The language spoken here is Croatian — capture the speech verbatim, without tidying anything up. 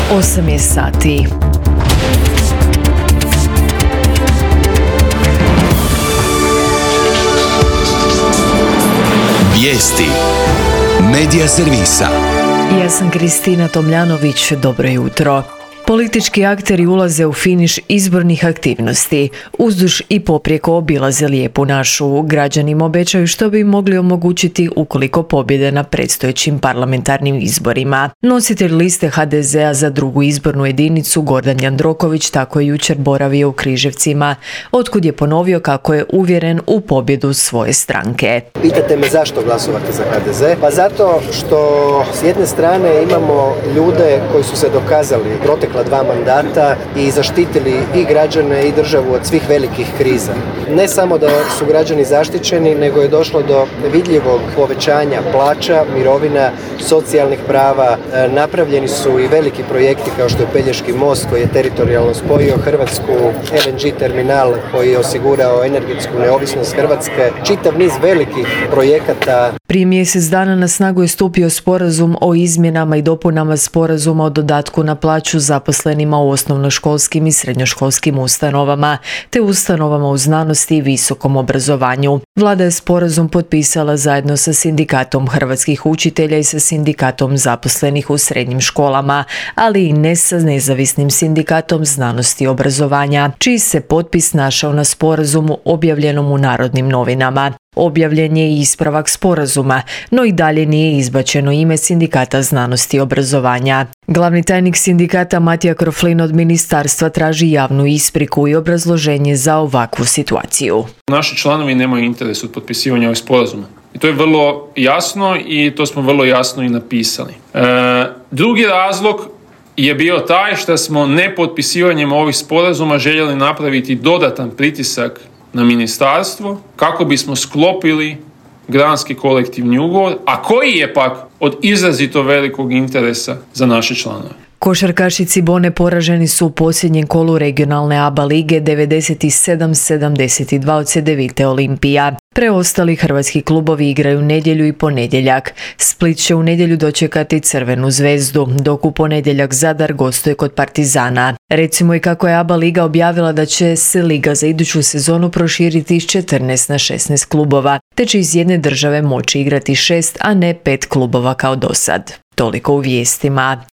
osam je sati. Vijesti Medija servisa. Ja sam Kristina Tomljanović, dobro jutro. Politički akteri ulaze u finiš izbornih aktivnosti. Uzduž i poprijeko obilaze lijepu našu. Građanima obećaju što bi im mogli omogućiti ukoliko pobjede na predstojećim parlamentarnim izborima. Nositelj liste ha de zea za drugu izbornu jedinicu Gordan Jandroković tako je jučer boravio u Križevcima, otkud je ponovio kako je uvjeren u pobjedu svoje stranke. Pitate me zašto glasovati za ha de ze? Pa zato što s jedne strane imamo ljude koji su se dokazali protekla dva mandata i zaštitili i građane i državu od svih velikih kriza. Ne samo da su građani zaštićeni, nego je došlo do vidljivog povećanja plaća, mirovina, socijalnih prava. Napravljeni su i veliki projekti kao što je Pelješki most koji je teritorijalno spojio Hrvatsku, el en ge terminal koji je osigurao energetsku neovisnost Hrvatske, čitav niz velikih projekata. Prije mjesec dana na snagu je stupio sporazum o izmjenama i dopunama sporazuma o dodatku na plaću zaposlenima u osnovnoškolskim i srednjoškolskim ustanovama, te ustanovama u znanosti i visokom obrazovanju. Vlada je sporazum potpisala zajedno sa Sindikatom hrvatskih učitelja i sa Sindikatom zaposlenih u srednjim školama, ali i ne sa Nezavisnim sindikatom znanosti i obrazovanja, čiji se potpis našao na sporazumu objavljenom u Narodnim novinama. Objavljen je i ispravak sporazuma, no i dalje nije izbačeno ime Sindikata znanosti i obrazovanja. Glavni tajnik sindikata Matija Kroflin od ministarstva traži javnu ispriku i obrazloženje za ovakvu situaciju. Naši članovi nemaju interes od potpisivanja ovih sporazuma. I to je vrlo jasno i to smo vrlo jasno i napisali. E, drugi razlog je bio taj što smo nepotpisivanjem ovih sporazuma željeli napraviti dodatan pritisak na ministarstvo kako bismo sklopili granski kolektivni ugovor, a koji je pak od izrazito velikog interesa za naše članove. Košarkaši Cibone poraženi su u posljednjem kolu regionalne A B A lige devedeset sedam sedamdeset dva od Cedevite Olimpija. Preostali hrvatski klubovi igraju nedjelju i ponedjeljak. Split će u nedjelju dočekati Crvenu zvezdu, dok u ponedjeljak Zadar gostuje kod Partizana. Recimo i kako je A B A liga objavila da će se liga za iduću sezonu proširiti iz četrnaest na šesnaest klubova, te će iz jedne države moći igrati šest, a ne pet klubova kao dosad. Toliko u vijestima.